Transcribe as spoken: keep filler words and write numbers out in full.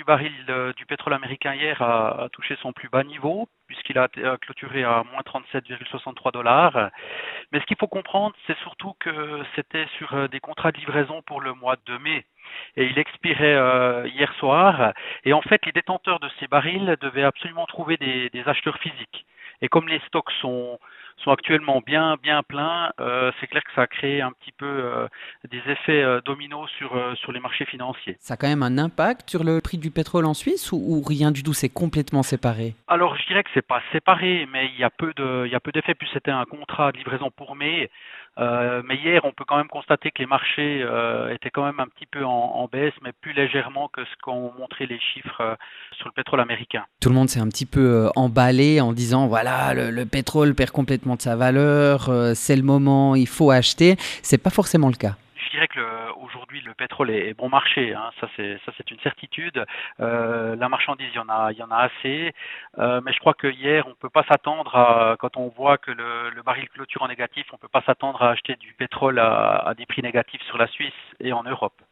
baril euh, du pétrole américain hier a, a touché son plus bas niveau, puisqu'il a, a clôturé à moins trente-sept virgule soixante-trois dollars. Mais ce qu'il faut comprendre, c'est surtout que c'était sur euh, des contrats de livraison pour le mois de mai. Et il expirait euh, hier soir. Et en fait, les détenteurs de ces barils devaient absolument trouver des, des acheteurs physiques. Et comme les stocks sont, sont actuellement bien, bien pleins, euh, c'est clair que ça a créé un petit peu euh, des effets euh, dominos sur, euh, sur les marchés financiers. Ça a quand même un impact sur le prix du pétrole en Suisse ou, ou rien du tout, c'est complètement séparé? Alors, je dirais que c'est pas séparé, mais il y a peu de, il y a peu d'effets. Puis c'était un contrat de livraison pour mai. Euh, mais hier, on peut quand même constater que les marchés euh, étaient quand même un petit peu en, en baisse, mais plus légèrement que ce qu'ont montré les chiffres euh, sur le pétrole américain. Tout le monde s'est un petit peu euh, emballé en disant voilà, le, le pétrole perd complètement de sa valeur, euh, c'est le moment, il faut acheter. C'est pas forcément le cas. Je dirais que le, aujourd'hui le pétrole est, est bon marché, hein, ça c'est ça c'est une certitude. Euh, la marchandise, il y en a il y en a assez, euh, mais je crois que hier on peut pas s'attendre à, quand on voit que le, le baril clôture en négatif, on peut pas s'attendre à acheter du pétrole à, à des prix négatifs sur la Suisse et en Europe.